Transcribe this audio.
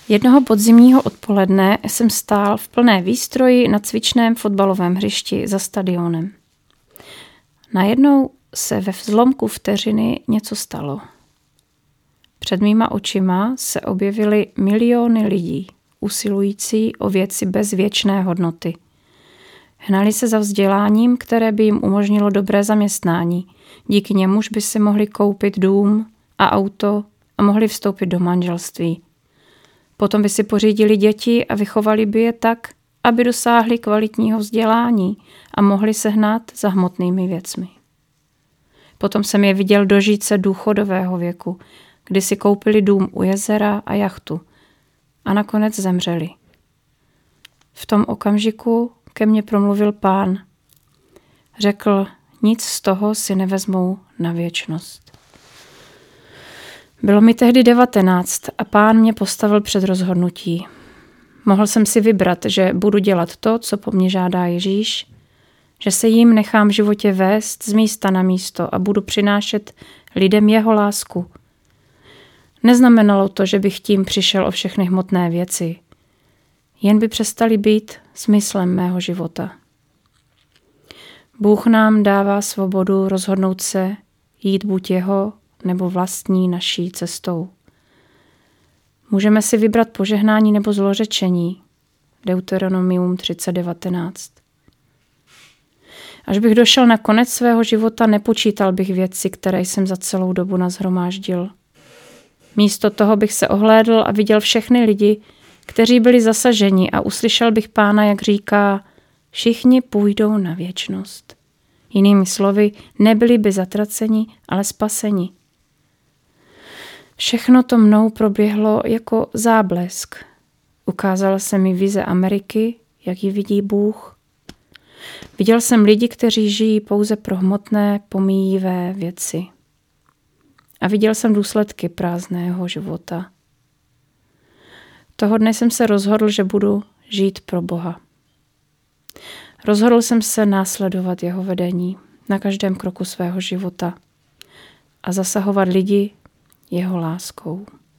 Jednoho podzimního odpoledne jsem stál v plné výstroji na cvičném fotbalovém hřišti za stadionem. Najednou se ve zlomku vteřiny něco stalo. Před mýma očima se objevily miliony lidí, usilující o věci bez věčné hodnoty. Hnali se za vzděláním, které by jim umožnilo dobré zaměstnání. Díky němuž by si mohli koupit dům a auto a mohli vstoupit do manželství. Potom by si pořídili děti a vychovali by je tak, aby dosáhli kvalitního vzdělání a mohli se hnát za hmotnými věcmi. Potom jsem je viděl dožít se důchodového věku, kdy si koupili dům u jezera a jachtu a nakonec zemřeli. V tom okamžiku ke mně promluvil Pán. Řekl, nic z toho si nevezmou na věčnost. Bylo mi tehdy 19 a Pán mě postavil před rozhodnutí. Mohl jsem si vybrat, že budu dělat to, co po mně žádá Ježíš, že se jim nechám v životě vést z místa na místo a budu přinášet lidem jeho lásku. Neznamenalo to, že bych tím přišel o všechny hmotné věci. Jen by přestali být smyslem mého života. Bůh nám dává svobodu rozhodnout se jít buď jeho nebo vlastní naší cestou. Můžeme si vybrat požehnání nebo zlořečení. Deuteronomium 30:19. Až bych došel na konec svého života, nepočítal bych věci, které jsem za celou dobu nashromáždil. Místo toho bych se ohlédl a viděl všechny lidi, kteří byli zasaženi a uslyšel bych Pána, jak říká, všichni půjdou na věčnost. Jinými slovy, nebyli by zatraceni, ale spaseni. Všechno to mnou proběhlo jako záblesk. Ukázala se mi vize Ameriky, jak ji vidí Bůh. Viděl jsem lidi, kteří žijí pouze pro hmotné, pomíjivé věci. A viděl jsem důsledky prázdného života. Toho dne jsem se rozhodl, že budu žít pro Boha. Rozhodl jsem se následovat jeho vedení na každém kroku svého života a zasahovat lidi jeho láskou.